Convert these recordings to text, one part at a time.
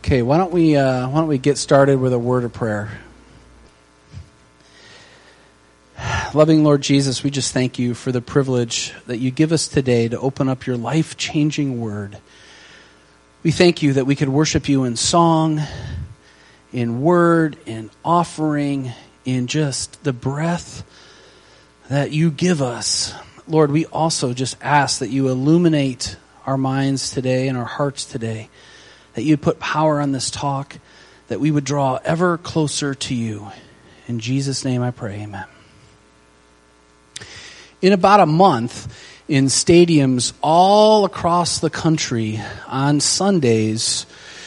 Okay, why don't we get started with a word of prayer? Loving Lord Jesus, we just thank you for the privilege that you give us today to open up your life-changing word. We thank you that we could worship you in song, in word, in offering, in just the breath that you give us. Lord, we also just ask that you illuminate our minds today and our hearts today, that you put power on this talk, that we would draw ever closer to you. In Jesus' name I pray, amen. In about a month, in stadiums all across the country on Sundays,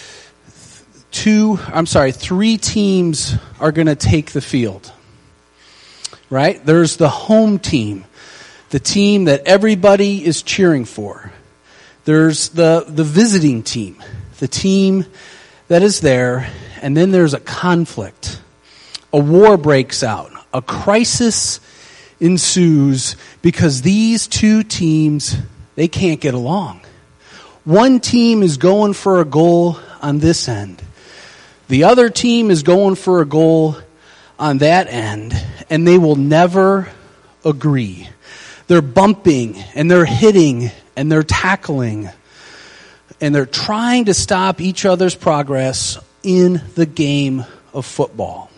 three teams are going to take the field. Right? There's the home team, the team that everybody is cheering for. There's the visiting team, the team that is there, and then there's a conflict. A war breaks out. A crisis ensues because these two teams, they can't get along. One team is going for a goal on this end. The other team is going for a goal on that end, and they will never agree. They're bumping, and they're hitting, and they're tackling, and they're trying to stop each other's progress in the game of football.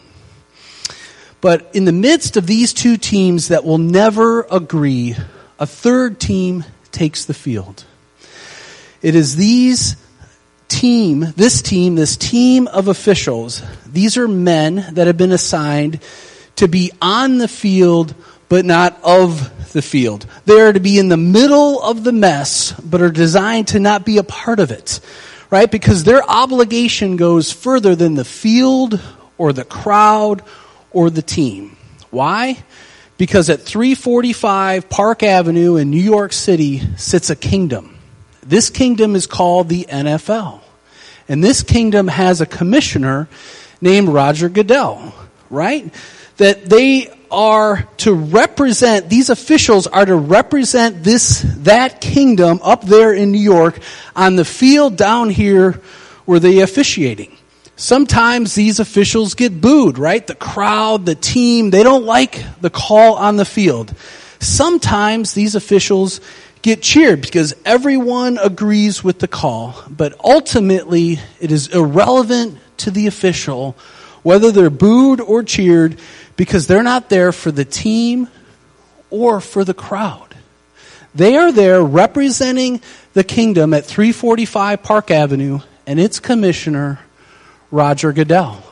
But in the midst of these two teams that will never agree, a third team takes the field. It is this team of officials. These are men that have been assigned to be on the field, but not of the field. They are to be in the middle of the mess, but are designed to not be a part of it, right? Because their obligation goes further than the field or the crowd or the team. Why? Because at 345 Park Avenue in New York City sits a kingdom. This kingdom is called the NFL. And this kingdom has a commissioner named Roger Goodell, right? That they are to represent, these officials are to represent that kingdom up there in New York on the field down here where they're officiating. Sometimes these officials get booed, right? The crowd, the team, they don't like the call on the field. Sometimes these officials get cheered because everyone agrees with the call, but ultimately it is irrelevant to the official whether they're booed or cheered because they're not there for the team or for the crowd. They are there representing the kingdom at 345 Park Avenue and its commissioner, Roger Goodell.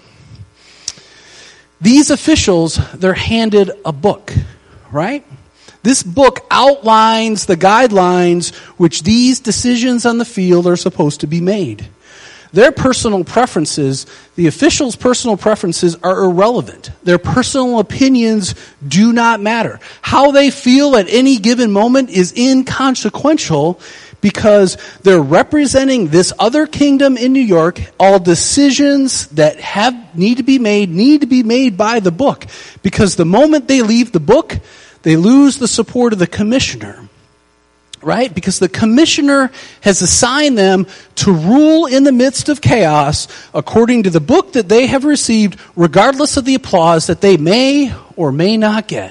These officials, they're handed a book, right? This book outlines the guidelines which these decisions on the field are supposed to be made. Their personal preferences, the officials' personal preferences are irrelevant. Their personal opinions do not matter. How they feel at any given moment is inconsequential because they're representing this other kingdom in New York. All decisions that need to be made by the book. Because the moment they leave the book, they lose the support of the commissioner. Right? Because the commissioner has assigned them to rule in the midst of chaos according to the book that they have received, regardless of the applause that they may or may not get.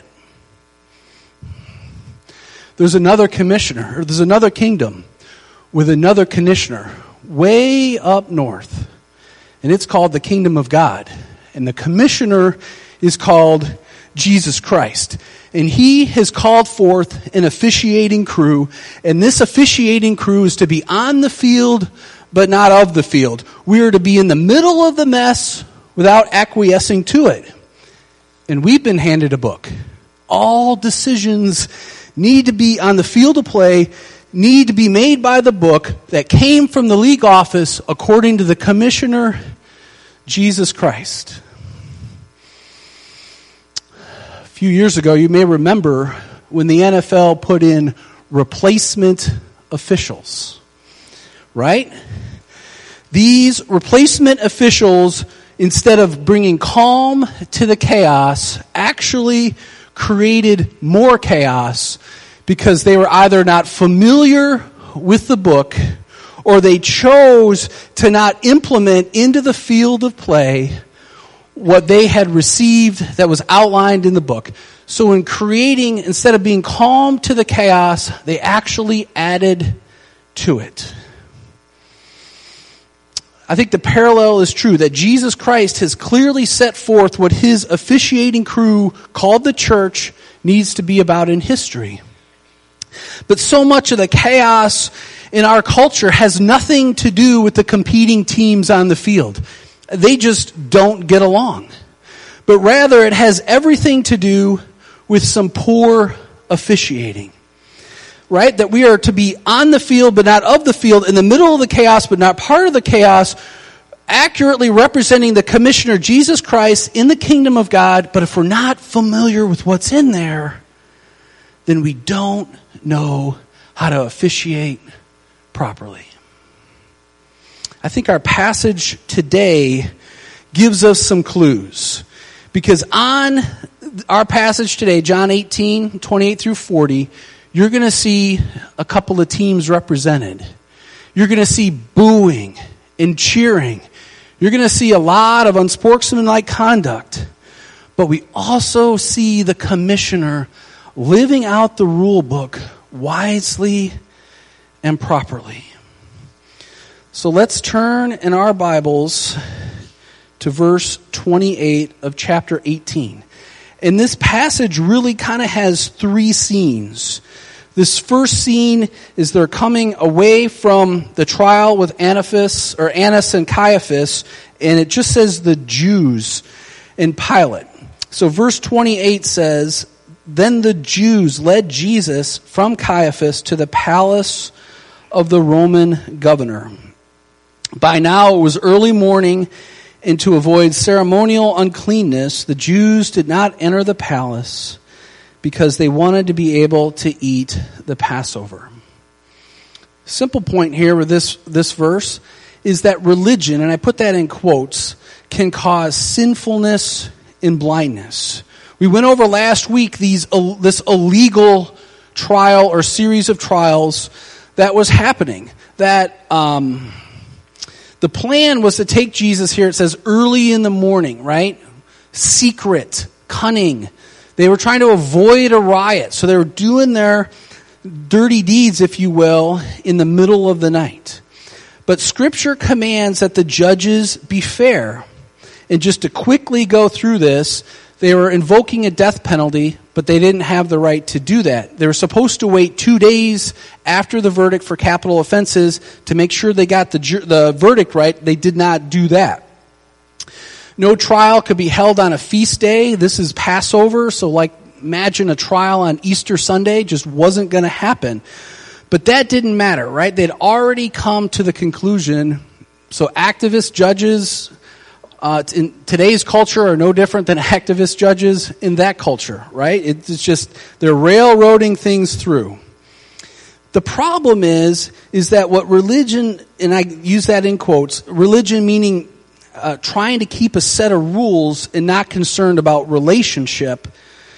There's another commissioner, or there's another kingdom with another commissioner way up north. And it's called the Kingdom of God. And the commissioner is called Jesus Christ. And he has called forth an officiating crew. And this officiating crew is to be on the field, but not of the field. We are to be in the middle of the mess without acquiescing to it. And we've been handed a book. All decisions need to be on the field of play, need to be made by the book that came from the league office according to the commissioner, Jesus Christ. A few years ago, you may remember when the NFL put in replacement officials, right? These replacement officials, instead of bringing calm to the chaos, actually created more chaos because they were either not familiar with the book or they chose to not implement into the field of play what they had received that was outlined in the book. So in creating, instead of being calm to the chaos, they actually added to it. I think the parallel is true, that Jesus Christ has clearly set forth what his officiating crew called the church needs to be about in history. But so much of the chaos in our culture has nothing to do with the competing teams on the field. They just don't get along. But rather it has everything to do with some poor officiating. Right? That we are to be on the field but not of the field, in the middle of the chaos but not part of the chaos, accurately representing the commissioner Jesus Christ in the kingdom of God. But if we're not familiar with what's in there, then we don't know how to officiate properly. I think our passage today gives us some clues. Because on our passage today, John 18, 28 through 40, you're going to see a couple of teams represented. You're going to see booing and cheering. You're going to see a lot of unsportsmanlike conduct. But we also see the commissioner living out the rule book wisely and properly. So let's turn in our Bibles to verse 28 of chapter 18. And this passage really kind of has three scenes. This first scene is they're coming away from the trial with Annas and Caiaphas, and it just says the Jews and Pilate. So verse 28 says, "Then the Jews led Jesus from Caiaphas to the palace of the Roman governor. By now it was early morning, and to avoid ceremonial uncleanness, the Jews did not enter the palace because they wanted to be able to eat the Passover." Simple point here with this verse is that religion, and I put that in quotes, can cause sinfulness and blindness. We went over last week this illegal trial or series of trials that was happening. That the plan was to take Jesus here, it says early in the morning, right? Secret, cunning. They were trying to avoid a riot. So they were doing their dirty deeds, if you will, in the middle of the night. But Scripture commands that the judges be fair. And just to quickly go through this, they were invoking a death penalty, but they didn't have the right to do that. They were supposed to wait 2 days after the verdict for capital offenses to make sure they got the verdict right. They did not do that. No trial could be held on a feast day. This is Passover, so imagine a trial on Easter Sunday, just wasn't going to happen. But that didn't matter, right? They'd already come to the conclusion. So activist judges in today's culture are no different than activist judges in that culture, right? It's just they're railroading things through. The problem is that what religion, and I use that in quotes, religion meaning trying to keep a set of rules and not concerned about relationship,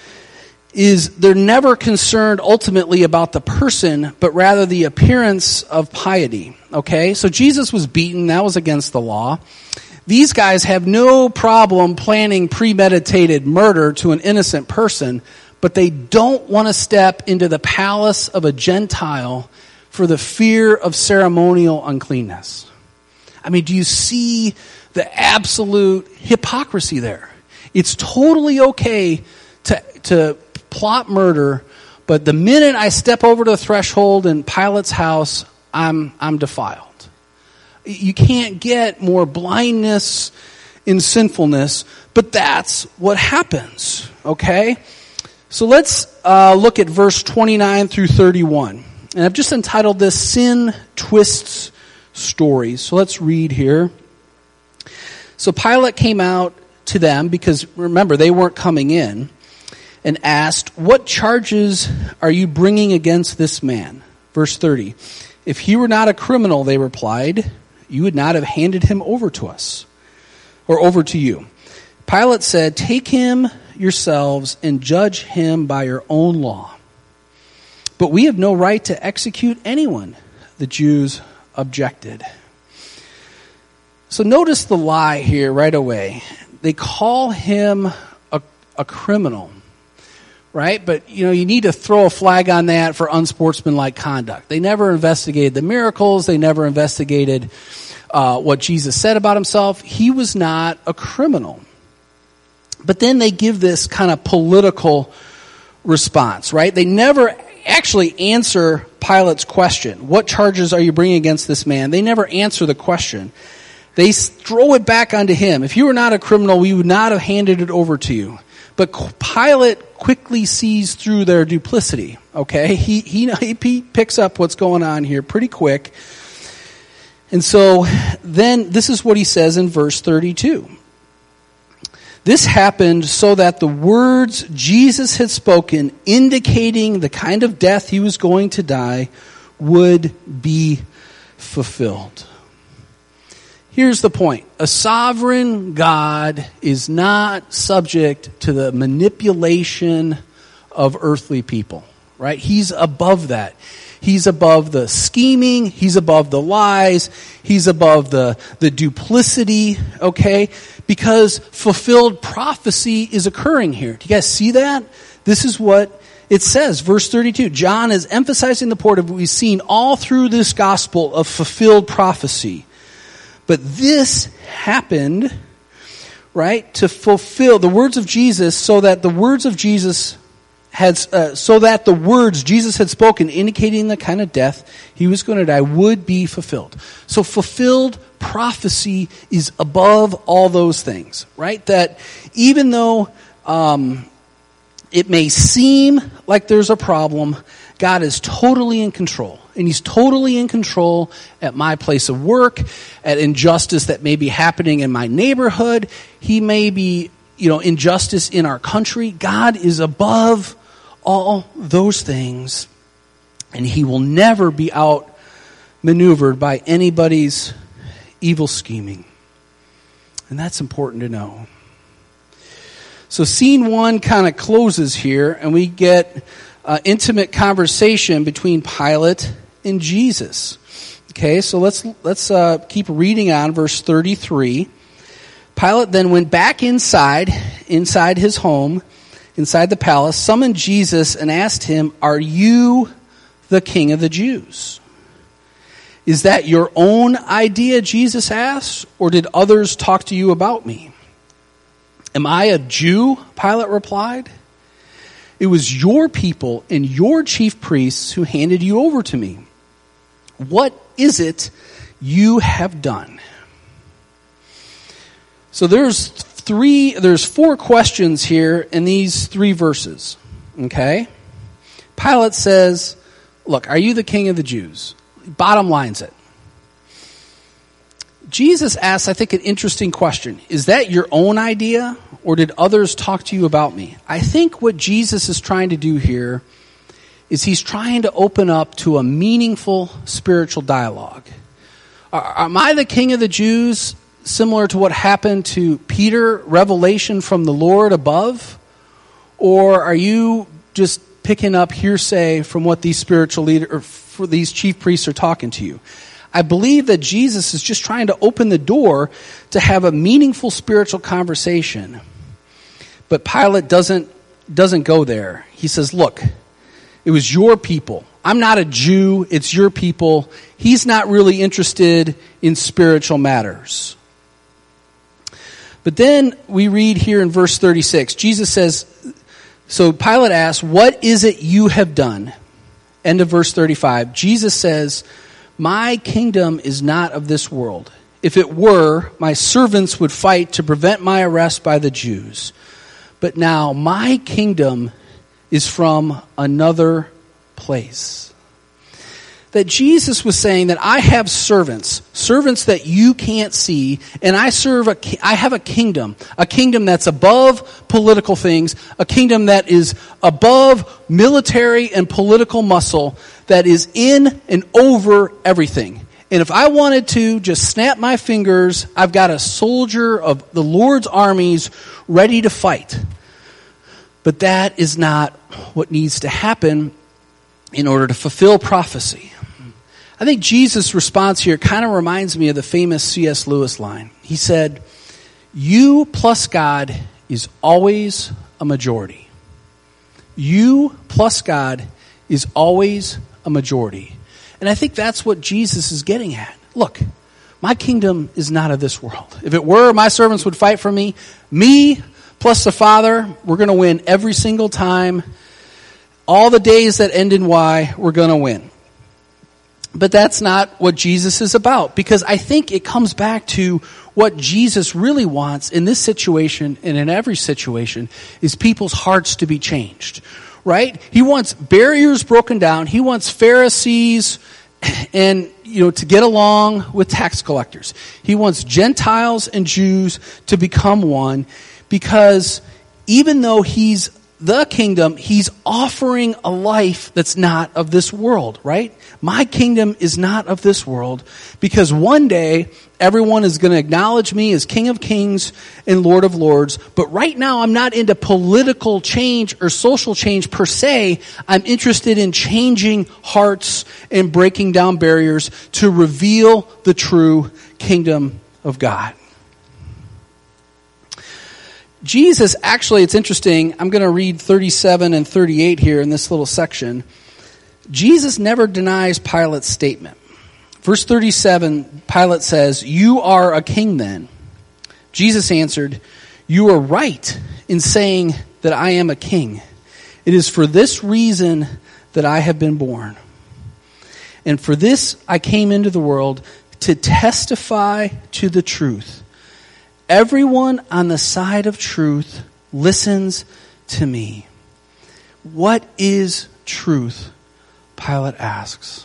is they're never concerned ultimately about the person, but rather the appearance of piety. Okay? So Jesus was beaten. That was against the law. These guys have no problem planning premeditated murder to an innocent person, but they don't want to step into the palace of a Gentile for the fear of ceremonial uncleanness. I mean, do you see the absolute hypocrisy there? It's totally okay to plot murder, but the minute I step over the threshold in Pilate's house, I'm defiled. You can't get more blindness in sinfulness, but that's what happens, okay? So let's look at verse 29 through 31. And I've just entitled this Sin Twists Stories. So let's read here. So Pilate came out to them, because remember, they weren't coming in, and asked, "What charges are you bringing against this man?" Verse 30. "If he were not a criminal," they replied, "you would not have handed him over to us, or over to you." Pilate said, "Take him yourselves and judge him by your own law." "But we have no right to execute anyone," the Jews objected. So notice the lie here right away. They call him a criminal, right? But, you need to throw a flag on that for unsportsmanlike conduct. They never investigated the miracles. They never investigated what Jesus said about himself. He was not a criminal. But then they give this kind of political response, right? They never actually answer Pilate's question. What charges are you bringing against this man? They never answer the question. They throw it back onto him. If you were not a criminal, we would not have handed it over to you. But Pilate quickly sees through their duplicity, okay? He picks up what's going on here pretty quick. And so then this is what he says in verse 32. This happened so that the words Jesus had spoken, indicating the kind of death he was going to die, would be fulfilled. Here's the point. A sovereign God is not subject to the manipulation of earthly people, right? He's above that. He's above the scheming. He's above the lies. He's above the duplicity, okay? Because fulfilled prophecy is occurring here. Do you guys see that? This is what it says, verse 32. John is emphasizing the point of what we've seen all through this gospel of fulfilled prophecy. But this happened, right, to fulfill the words of Jesus, so that the words of Jesus Jesus had spoken, indicating the kind of death he was going to die, would be fulfilled. So fulfilled prophecy is above all those things, right? That even though it may seem like there's a problem, God is totally in control. And he's totally in control at my place of work, at injustice that may be happening in my neighborhood. He may be, injustice in our country. God is above all those things. And he will never be outmaneuvered by anybody's evil scheming. And that's important to know. So scene 1 kind of closes here, and we get intimate conversation between Pilate and Jesus. Okay, so let's keep reading on verse 33. Pilate then went back inside his home, inside the palace, summoned Jesus and asked him, "Are you the King of the Jews?" "Is that your own idea?" Jesus asked, "or did others talk to you about me?" "Am I a Jew?" Pilate replied. "It was your people and your chief priests who handed you over to me. What is it you have done?" So there's 4 questions here in these 3 verses. Okay? Pilate says, "Look, are you the King of the Jews?" Bottom lines it. Jesus asks, I think, an interesting question. Is that your own idea, or did others talk to you about me? I think what Jesus is trying to do here is he's trying to open up to a meaningful spiritual dialogue. Am I the King of the Jews, similar to what happened to Peter, revelation from the Lord above? Or are you just picking up hearsay from what these spiritual leaders, or for these chief priests are talking to you? I believe that Jesus is just trying to open the door to have a meaningful spiritual conversation. But Pilate doesn't go there. He says, "Look, it was your people. I'm not a Jew. It's your people." He's not really interested in spiritual matters. But then we read here in verse 36, Jesus says, so Pilate asks, "What is it you have done?" End of verse 35. Jesus says, "My kingdom is not of this world. If it were, my servants would fight to prevent my arrest by the Jews. But now my kingdom is from another place." That Jesus was saying that I have servants that you can't see, and I have a kingdom that's above political things, a kingdom that is above military and political muscle, that is in and over everything. And if I wanted to just snap my fingers, I've got a soldier of the Lord's armies ready to fight. But that is not what needs to happen in order to fulfill prophecy. I think Jesus' response here kind of reminds me of the famous C.S. Lewis line. He said, "You plus God is always a majority." You plus God is always a majority. And I think that's what Jesus is getting at. Look, my kingdom is not of this world. If it were, my servants would fight for me. Me plus the Father, we're going to win every single time. All the days that end in Y, we're going to win. But that's not what Jesus is about, because I think it comes back to what Jesus really wants in this situation and in every situation is people's hearts to be changed, right? He wants barriers broken down. He wants Pharisees and, to get along with tax collectors. He wants Gentiles and Jews to become one, because even though he's the kingdom, he's offering a life that's not of this world, right? My kingdom is not of this world, because one day everyone is going to acknowledge me as King of Kings and Lord of Lords. But right now I'm not into political change or social change per se. I'm interested in changing hearts and breaking down barriers to reveal the true kingdom of God. Jesus, actually, it's interesting. I'm going to read 37 and 38 here in this little section. Jesus never denies Pilate's statement. Verse 37, Pilate says, "You are a king then." Jesus answered, "You are right in saying that I am a king. It is for this reason that I have been born. And for this I came into the world, to testify to the truth. Everyone on the side of truth listens to me." What is truth? Pilate asks.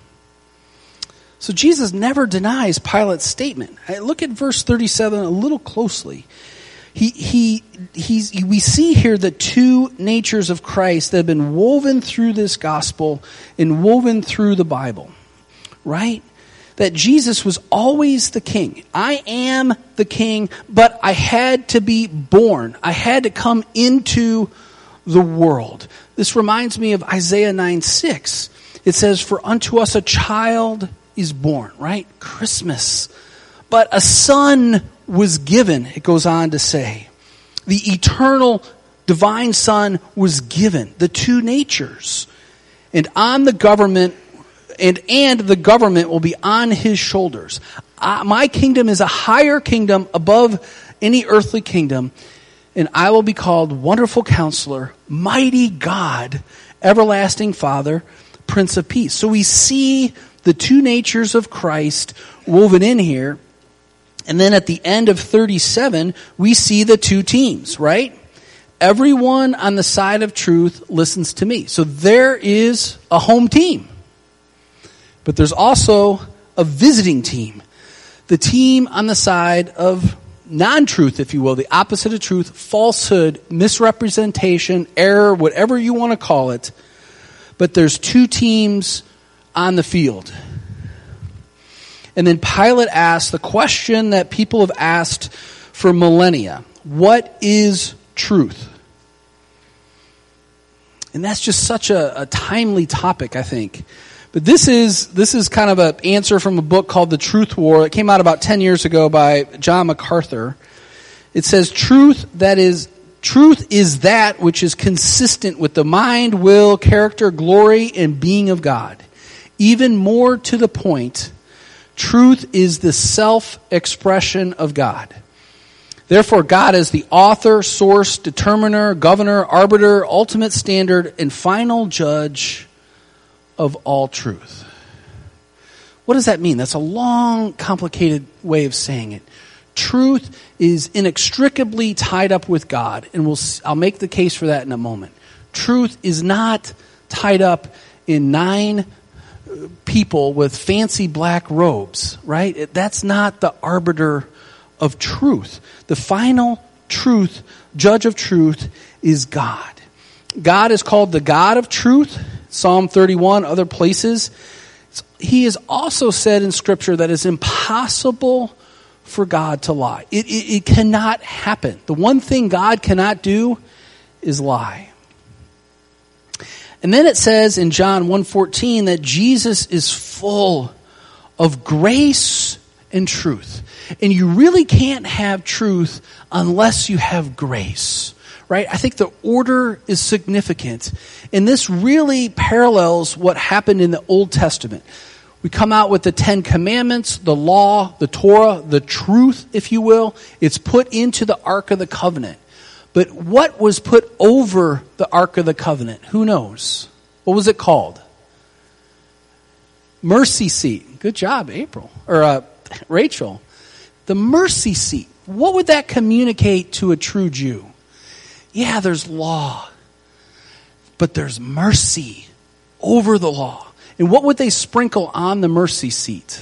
So Jesus never denies Pilate's statement. Look at verse 37 a little closely. We see here the two natures of Christ that have been woven through this gospel and woven through the Bible, right? That Jesus was always the king. I am the king, but I had to be born. I had to come into the world. This reminds me of Isaiah 9:6. It says, "For unto us a child is born," right? Christmas. "But a son was given," it goes on to say. The eternal divine Son was given, the two natures. And on the government and the government will be on his shoulders. My kingdom is a higher kingdom above any earthly kingdom, and I will be called Wonderful Counselor, Mighty God, Everlasting Father, Prince of Peace. So we see the two natures of Christ woven in here. And then at the end of 37, we see the two teams, right? Everyone on the side of truth listens to me. So there is a home team. But there's also a visiting team. The team on the side of non-truth, if you will, the opposite of truth, falsehood, misrepresentation, error, whatever you want to call it. But there's two teams on the field. And then Pilate asked the question that people have asked for millennia. What is truth? And that's just such a timely topic, I think. But this is kind of an answer from a book called The Truth War. It came out about 10 years ago by John MacArthur. It says, truth is that which is consistent with the mind, will, character, glory, and being of God. Even more to the point, truth is the self-expression of God. Therefore, God is the author, source, determiner, governor, arbiter, ultimate standard, and final judge of all truth. What does that mean? That's a long, complicated way of saying it. Truth is inextricably tied up with God, and I'll make the case for that in a moment. Truth is not tied up in 9 people with fancy black robes, right? That's not the arbiter of truth. The final truth, judge of truth, is God. God is called the God of truth. Psalm 31, other places. He is also said in Scripture that it's impossible for God to lie. It cannot happen. The one thing God cannot do is lie. And then it says in John 1:14 that Jesus is full of grace and truth. And you really can't have truth unless you have grace, right? I think the order is significant. And this really parallels what happened in the Old Testament. We come out with the 10 Commandments, the law, the Torah, the truth, if you will. It's put into the Ark of the Covenant. But what was put over the Ark of the Covenant? Who knows? What was it called? Mercy seat. Good job, Rachel. The mercy seat. What would that communicate to a true Jew? Yeah, there's law, but there's mercy over the law. And what would they sprinkle on the mercy seat?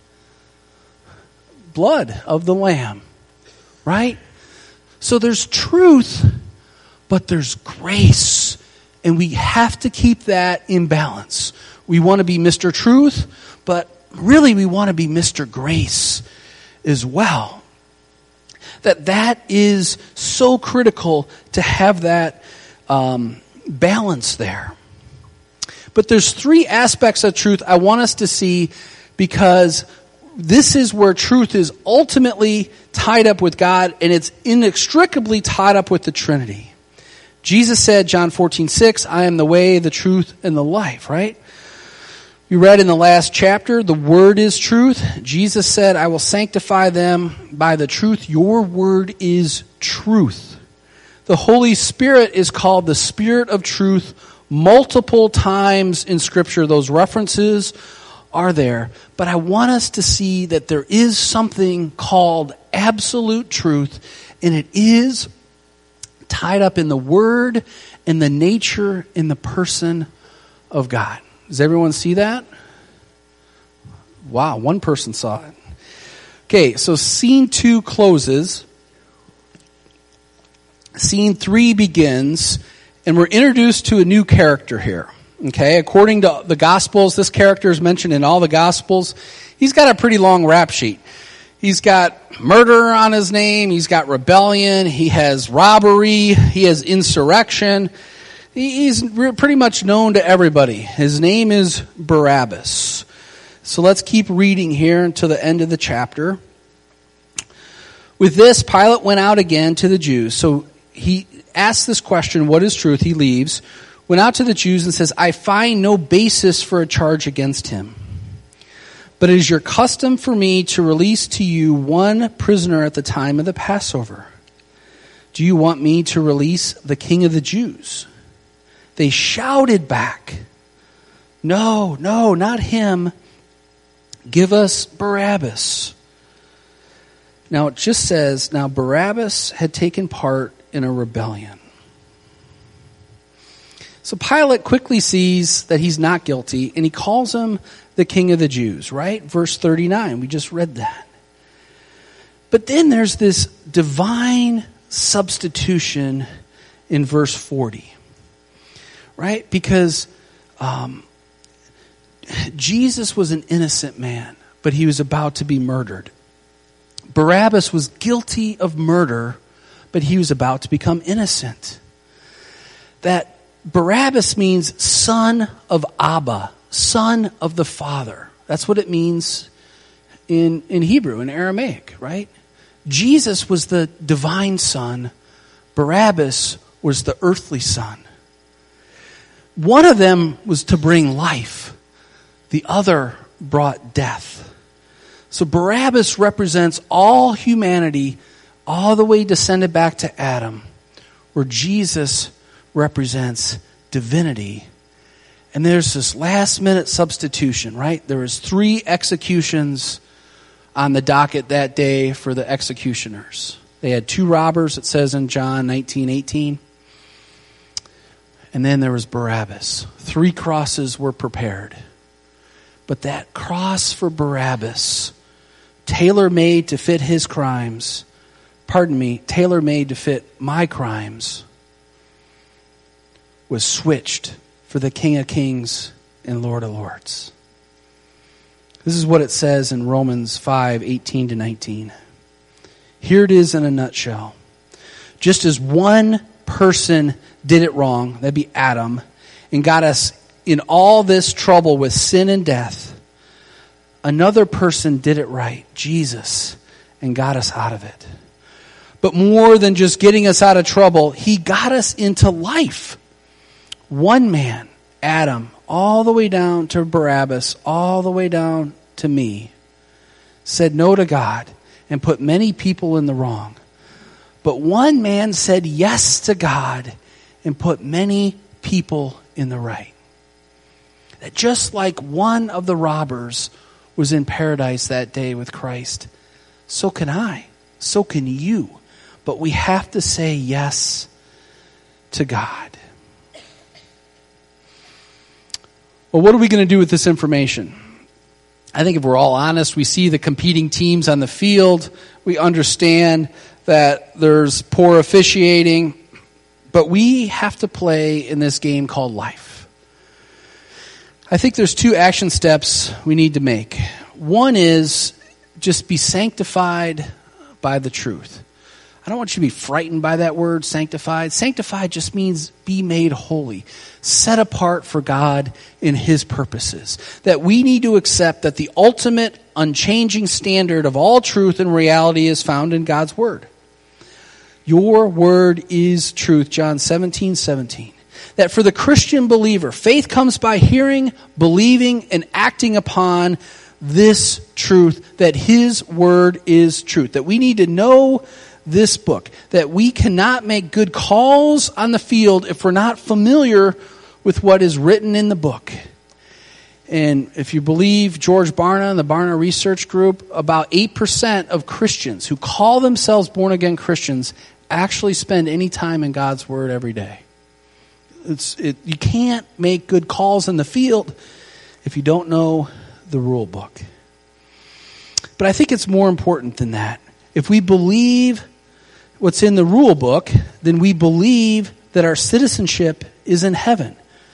Blood of the Lamb, right? So there's truth, but there's grace. And we have to keep that in balance. We want to be Mr. Truth, but really we want to be Mr. Grace as well. That is so critical to have that balance there. But there's 3 aspects of truth I want us to see, because this is where truth is ultimately tied up with God, and it's inextricably tied up with the Trinity. Jesus said, John 14:6, I am the way, the truth, and the life, right? We read in the last chapter, the word is truth. Jesus said, I will sanctify them by the truth. Your word is truth. The Holy Spirit is called the Spirit of truth multiple times in Scripture. Those references are there. But I want us to see that there is something called absolute truth, and it is tied up in the Word and the nature and the person of God. Does everyone see that? Wow, one person saw it. Okay, so scene 2 closes. Scene 3 begins. And we're introduced to a new character here. Okay, according to the Gospels, this character is mentioned in all the Gospels. He's got a pretty long rap sheet. He's got murder on his name. He's got rebellion. He has robbery. He has insurrection. He's pretty much known to everybody. His name is Barabbas. So let's keep reading here until the end of the chapter. With this, Pilate went out again to the Jews. So he asks this question, what is truth? He leaves, went out to the Jews and says, I find no basis for a charge against him. But it is your custom for me to release to you one prisoner at the time of the Passover. Do you want me to release the King of the Jews? They shouted back, no, not him. Give us Barabbas. Now it just says, now Barabbas had taken part in a rebellion. So Pilate quickly sees that he's not guilty, and he calls him the King of the Jews, right? Verse 39, we just read that. But then there's this divine substitution in verse 40, right? Because Jesus was an innocent man, but he was about to be murdered. Barabbas was guilty of murder, but he was about to become innocent. That Barabbas means son of Abba, son of the Father. That's what it means in Hebrew, in Aramaic, right? Jesus was the divine son. Barabbas was the earthly son. One of them was to bring life. The other brought death. So Barabbas represents all humanity, all the way descended back to Adam, where Jesus represents divinity. And there's this last minute substitution, right? There was 3 executions on the docket that day for the executioners. They had 2 robbers, it says in John 19:18. And then there was Barabbas. 3 crosses were prepared. But that cross for Barabbas, tailor-made to fit his crimes, tailor-made to fit my crimes, was switched for the King of Kings and Lord of Lords. This is what it says in Romans 5:18-19. Here it is in a nutshell. Just as one person did it wrong, that'd be Adam, and got us in all this trouble with sin and death, another person did it right, Jesus, and got us out of it. But more than just getting us out of trouble, he got us into life. One man, Adam, all the way down to Barabbas, all the way down to me, said no to God and put many people in the wrong. But one man said yes to God and put many people in the right. That just like one of the robbers was in paradise that day with Christ, so can I, so can you. But we have to say yes to God. Well, what are we going to do with this information? I think if we're all honest, we see the competing teams on the field. We understand that there's poor officiating. But we have to play in this game called life. I think there's two action steps we need to make. One is just be sanctified by the truth. I don't want you to be frightened by that word, sanctified. Sanctified just means be made holy, set apart for God and his purposes. That we need to accept that the ultimate, unchanging standard of all truth and reality is found in God's word. Your word is truth, John 17:17. That for the Christian believer, faith comes by hearing, believing, and acting upon this truth, that his word is truth. That we need to know this book, that we cannot make good calls on the field if we're not familiar with what is written in the book. And if you believe George Barna and the Barna Research Group, about 8% of Christians who call themselves born-again Christians actually spend any time in God's word every day. You can't make good calls in the field if you don't know the rule book. But I think it's more important than that. If we believe what's in the rule book, then we believe that our citizenship is in heaven.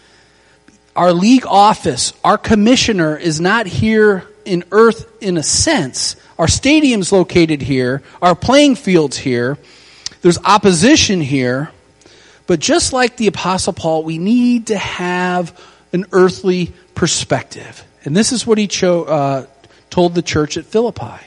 Our league office, our commissioner is not here in earth in a sense. Our stadium's located here. Our playing field's here. There's opposition here. But just like the Apostle Paul, we need to have an earthly perspective. And this is what he told the church at Philippi.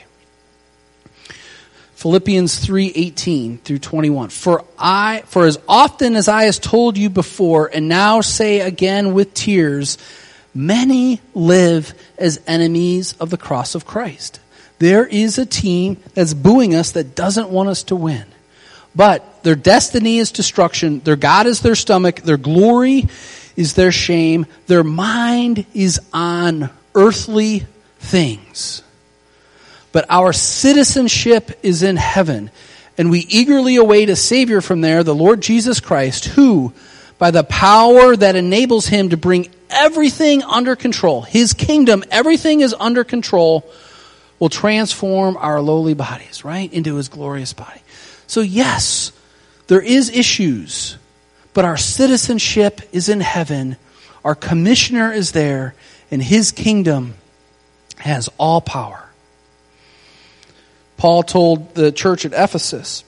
Philippians 3:18 through 21. For as often as I has told you before, and now say again with tears, many live as enemies of the cross of Christ. There is a team that's booing us that doesn't want us to win. But their destiny is destruction. Their God is their stomach. Their glory is their shame. Their mind is on earthly things. But our citizenship is in heaven, and we eagerly await a Savior from there, the Lord Jesus Christ, who, by the power that enables him to bring everything under control, his kingdom, everything is under control, will transform our lowly bodies, right, into his glorious body. So yes, there is issues, but our citizenship is in heaven, our commissioner is there, and his kingdom has all power. Paul told the church at Ephesus,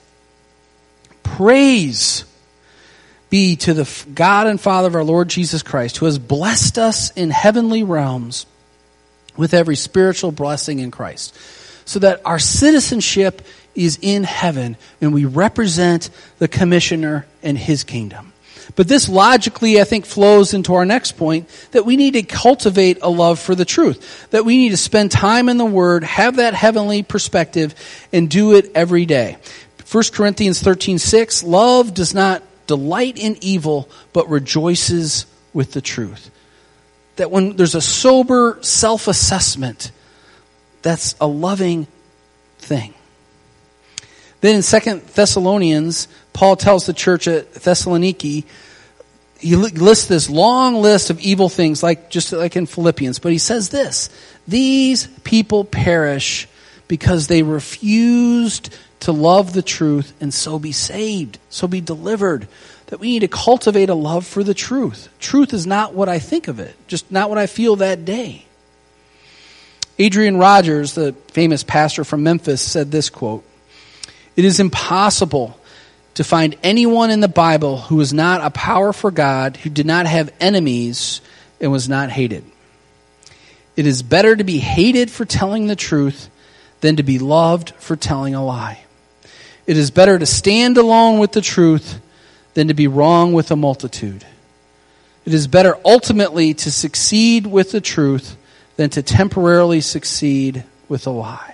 praise be to the God and Father of our Lord Jesus Christ, who has blessed us in heavenly realms with every spiritual blessing in Christ. So that our citizenship is in heaven, and we represent the commissioner and his kingdom. But this logically, I think, flows into our next point, that we need to cultivate a love for the truth. That we need to spend time in the Word, have that heavenly perspective, and do it every day. 1 Corinthians 13:6, love does not delight in evil, but rejoices with the truth. That when there's a sober self-assessment, that's a loving thing. Then in 2 Thessalonians, Paul tells the church at Thessaloniki, he lists this long list of evil things, just like in Philippians, but he says this, these people perish because they refused to love the truth and so be saved, so be delivered. That we need to cultivate a love for the truth. Truth is not what I think of it, just not what I feel that day. Adrian Rogers, the famous pastor from Memphis, said this quote, it is impossible to find anyone in the Bible who was not a power for God, who did not have enemies, and was not hated. It is better to be hated for telling the truth than to be loved for telling a lie. It is better to stand alone with the truth than to be wrong with a multitude. It is better ultimately to succeed with the truth than to temporarily succeed with a lie.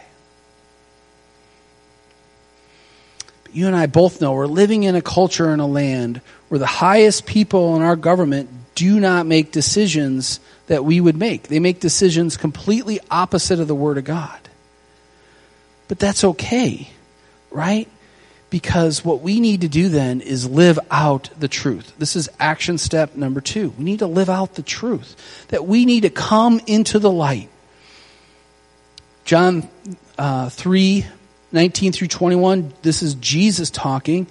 But you and I both know we're living in a culture and a land where the highest people in our government do not make decisions that we would make. They make decisions completely opposite of the Word of God. But that's okay, right? Because what we need to do then is live out the truth. This is action step number 2. We need to live out the truth. That we need to come into the light. John 3:19 through 21, this is Jesus talking.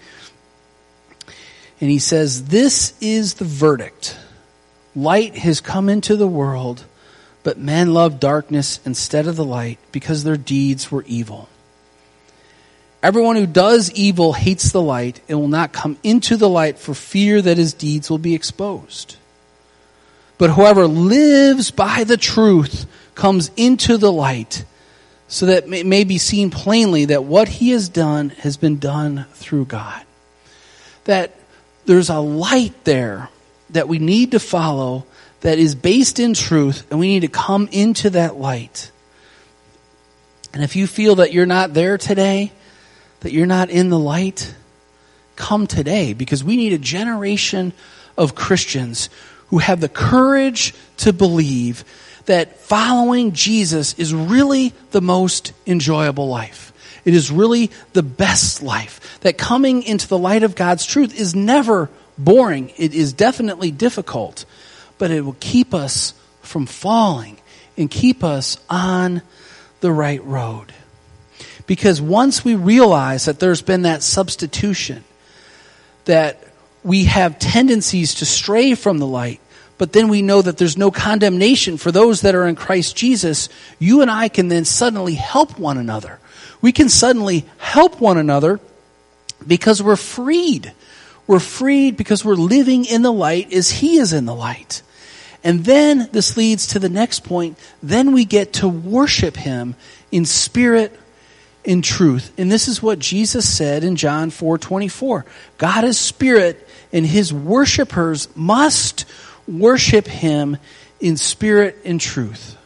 And he says, "This is the verdict. Light has come into the world, but men love darkness instead of the light because their deeds were evil. Everyone who does evil hates the light and will not come into the light for fear that his deeds will be exposed. But whoever lives by the truth comes into the light, so that it may be seen plainly that what he has done has been done through God." That there's a light there that we need to follow that is based in truth, and we need to come into that light. And if you feel that you're not there today, that you're not in the light, come today, because we need a generation of Christians who have the courage to believe that following Jesus is really the most enjoyable life. It is really the best life. That coming into the light of God's truth is never boring. It is definitely difficult, but it will keep us from falling and keep us on the right road. Because once we realize that there's been that substitution, that we have tendencies to stray from the light, but then we know that there's no condemnation for those that are in Christ Jesus, you and I can then suddenly help one another. We can suddenly help one another because we're freed. We're freed because we're living in the light as He is in the light. And then this leads to the next point. Then we get to worship Him in spirit, in truth. And this is what Jesus said in John 4:24. God is spirit, and His worshipers must worship Him in spirit and truth.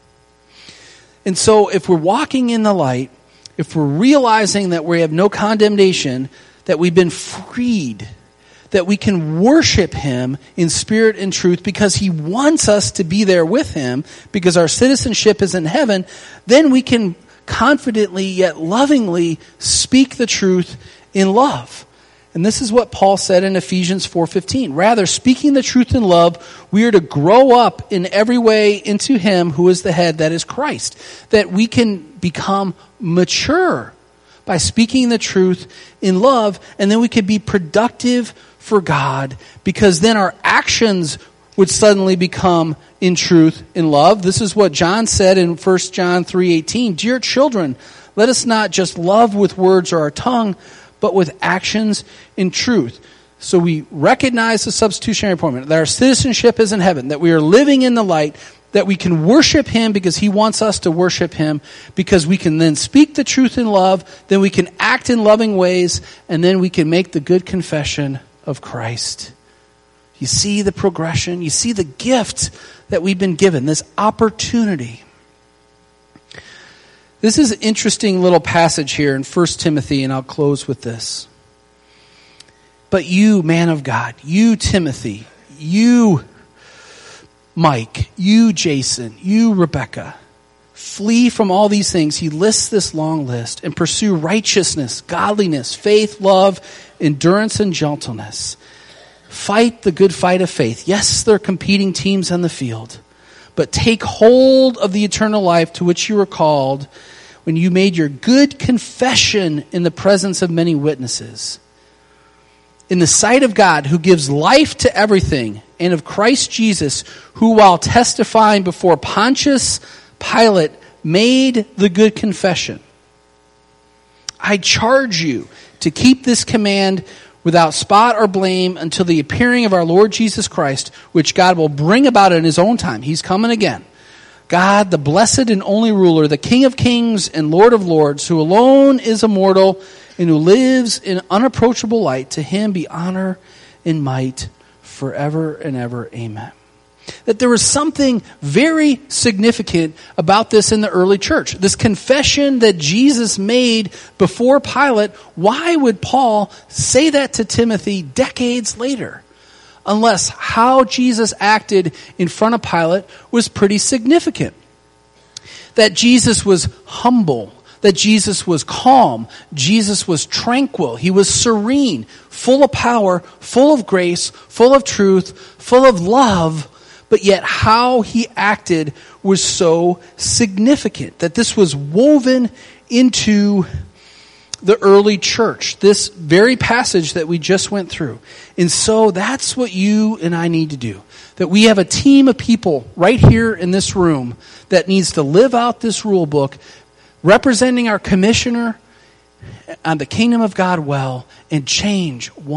And so if we're walking in the light, if we're realizing that we have no condemnation, that we've been freed, that we can worship Him in spirit and truth because He wants us to be there with Him, because our citizenship is in heaven, then we can confidently yet lovingly speak the truth in love. And this is what Paul said in Ephesians 4:15. Rather, speaking the truth in love, we are to grow up in every way into Him who is the head, that is Christ. That we can become mature by speaking the truth in love, and then we can be productive for God, because then our actions would suddenly become in truth, in love. This is what John said in 1 John 3:18. Dear children, let us not just love with words or our tongue, but with actions in truth. So we recognize the substitutionary atonement, that our citizenship is in heaven, that we are living in the light, that we can worship Him because He wants us to worship Him, because we can then speak the truth in love, then we can act in loving ways, and then we can make the good confession of Christ. You see the progression, you see the gift that we've been given, this opportunity. This is an interesting little passage here in 1 Timothy, and I'll close with this. But you, man of God, you, Timothy, you, Mike, you, Jason, you, Rebecca, flee from all these things. He lists this long list, and pursue righteousness, godliness, faith, love, endurance, and gentleness. Fight the good fight of faith. Yes, there are competing teams on the field, but take hold of the eternal life to which you were called when you made your good confession in the presence of many witnesses. In the sight of God, who gives life to everything, and of Christ Jesus, who while testifying before Pontius Pilate made the good confession. I charge you to keep this command without spot or blame until the appearing of our Lord Jesus Christ, which God will bring about in his own time. He's coming again. God, the blessed and only ruler, the King of kings and Lord of lords, who alone is immortal and who lives in unapproachable light, to him be honor and might forever and ever. Amen. That there was something very significant about this in the early church. This confession that Jesus made before Pilate, why would Paul say that to Timothy decades later? Unless how Jesus acted in front of Pilate was pretty significant. That Jesus was humble. That Jesus was calm. Jesus was tranquil. He was serene, full of power, full of grace, full of truth, full of love. But yet how he acted was so significant. That this was woven into the early church. This very passage that we just went through. And so that's what you and I need to do. That we have a team of people right here in this room that needs to live out this rule book, representing our commissioner on the kingdom of God well, and change one